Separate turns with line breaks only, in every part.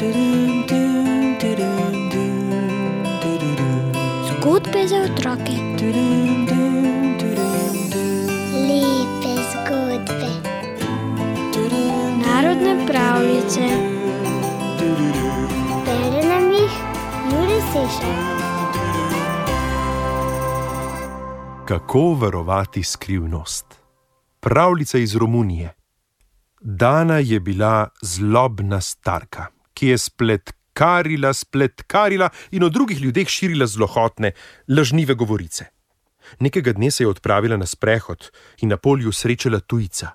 Zgodbe za otroke.
Lepe zgodbe.
Narodne pravljice.
Bere nam jih Jure Sešar.
Kako varovati skrivnost? Pravljica iz Romunije. Dana je bila zlobna starka, ki je spletkarila in o drugih ljudeh širila zlohotne, lažnive govorice. Nekega dne se je odpravila na sprehod in na polju srečala tujca.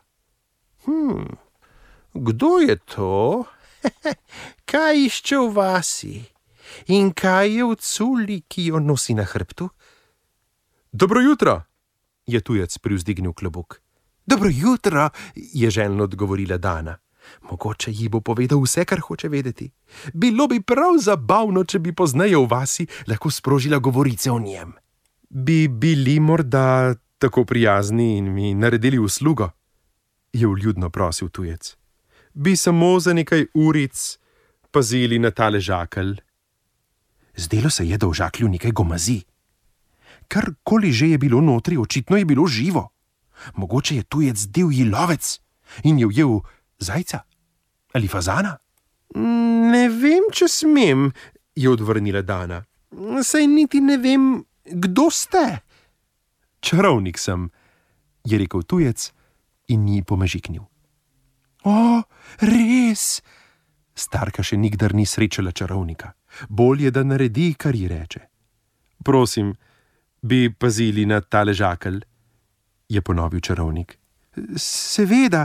Kdo je to? Kaj išče v vasi? In kaj je v culi, ki jo nosi na hrbtu? Dobro jutro, je tujec privzdignil klobuk. Dobro jutro, je željno odgovorila Dana. Mogoče ji bo povedal vse, kar hoče vedeti. Bilo bi prav zabavno, če bi pozneje v vasi lahko sprožila govorice o njem. Bi bili morda tako prijazni in mi naredili uslugo? Je vljudno prosil tujec. Bi samo za nekaj uric pazili na tale žakelj. Zdelo se je, da v žaklju nekaj gomazi. Karkoli že je bilo notri, očitno je bilo živo. Mogoče je tujec divji lovec in je ujel zajca ali fazana? Ne vem, če smem, je odvrnila Dana. Saj niti ne vem, kdo ste. Čarovnik sem, je rekel tujec in ji pomežiknil. O, res! Starka še nikdar ni srečala čarovnika. Bolje, da naredi, kar ji reče. Prosim, bi pazili na tale žakelj, je ponovil čarovnik. Seveda,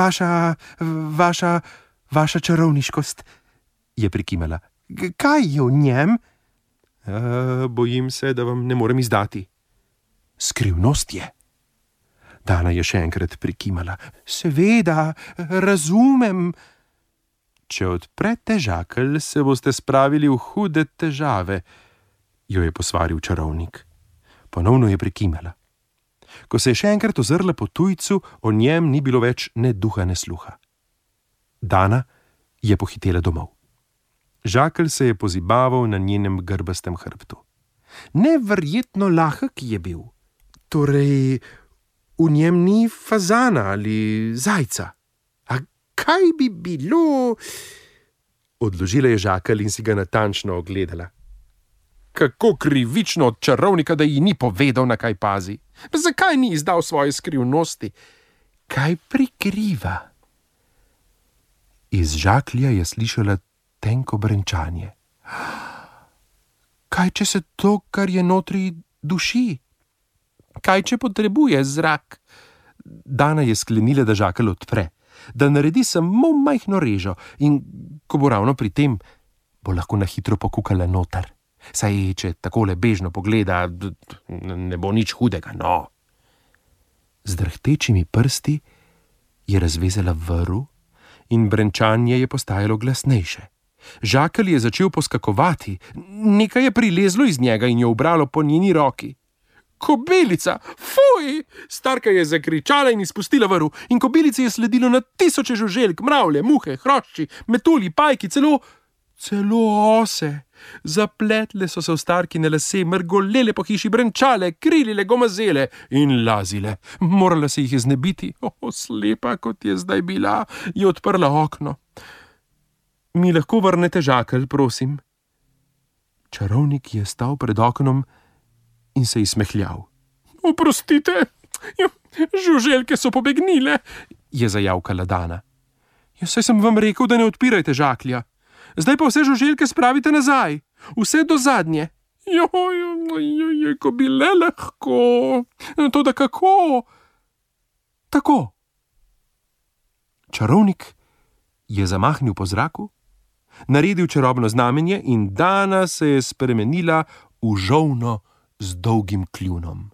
vaša čarovniškost, je prikimala. Kaj je v njem? Bojim se, da vam ne morem izdati. Skrivnost je. Dana je še enkrat prikimala. Seveda, razumem. Če odprete žakelj, se boste spravili v hude težave, jo je posvaril čarovnik. Ponovno je prikimala. Ko se je še enkrat ozrla po tujcu, o njem ni bilo več ne duha ne sluha. Dana je pohitela domov. Žakelj se je pozibaval na njenem grbastem hrbtu. Neverjetno lahek je bil. Torej, v njem ni fazana ali zajca. A kaj bi bilo? Odložila je žakelj in si ga natančno ogledala. Kako krivično od čarovnika, da ji ni povedal, na kaj pazi. Zakaj ni izdal svoje skrivnosti? Kaj prikriva? Iz žaklja je slišala tenko brenčanje. Kaj, če se to, kar je notri, duši? Kaj, če potrebuje zrak? Dana je sklenila, da žakelj odpre, da naredi samo majhno režo in, ko bo ravno pri tem, bo lahko na hitro pokukala noter. Saj, če takole bežno pogleda, ne bo nič hudega, no. Z drhtečimi prsti je razvezala vrv in brenčanje je postajalo glasnejše. Žakelj je začel poskakovati, nekaj je prilezlo iz njega in jo ubralo po njeni roki. Kobelica! Fuj! Starka je zakričala in izpustila vrv in kobelici je sledilo na tisoče žuželk, mravlje, muhe, hrošči, metulji, pajki, celo ose. Zapletle so se v starkine lase, mrgolele po hiši, brenčale, krilile, gomazele in lazile. Morala se jih je znebiti. Slepa, kot je zdaj bila, je odprla okno. Mi lahko vrnete žakelj, prosim? Čarovnik je stal pred oknom in se izsmehljal. Oprostite, žuželke so pobegnile, je zajavkala Dana. Saj sem vam rekel, da ne odpirajte žaklja. Zdaj pa vse žuželke spravite nazaj, vse do zadnje. Ko bi le lahko. Toda kako? Tako. Čarovnik je zamahnil po zraku, naredil čarobno znamenje in Dana se je spremenila v žolno z dolgim kljunom.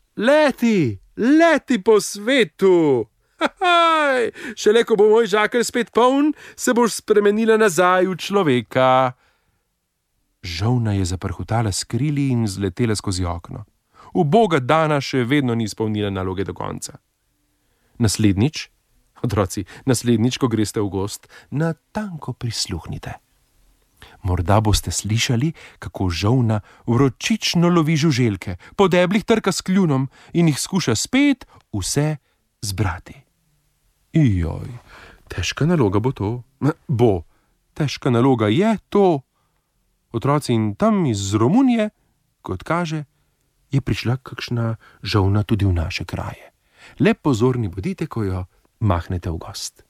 Leti po svetu! Šele ko bo moj žakelj spet poln, se boš spremenila nazaj v človeka. Žolna je zaprhutala s krili in zletela skozi okno. Uboga Dana še vedno ni izpolnila naloge do konca. Naslednjič, otroci, ko greste v gozd, natanko prisluhnite. Morda boste slišali, kako žolna vročično lovi žuželke, po deblih trka s kljunom in jih skuša spet vse zbrati. Ijoj, težka naloga bo to. Težka naloga je to. Otroci, in tam iz Romunije, kot kaže, je prišla kakšna žolna tudi v naše kraje. Le pozorni bodite, ko jo mahnete v gost.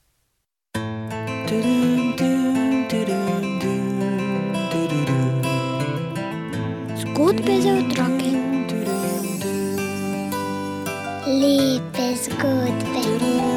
Zgodbe za otroke.
Lepe zgodbe.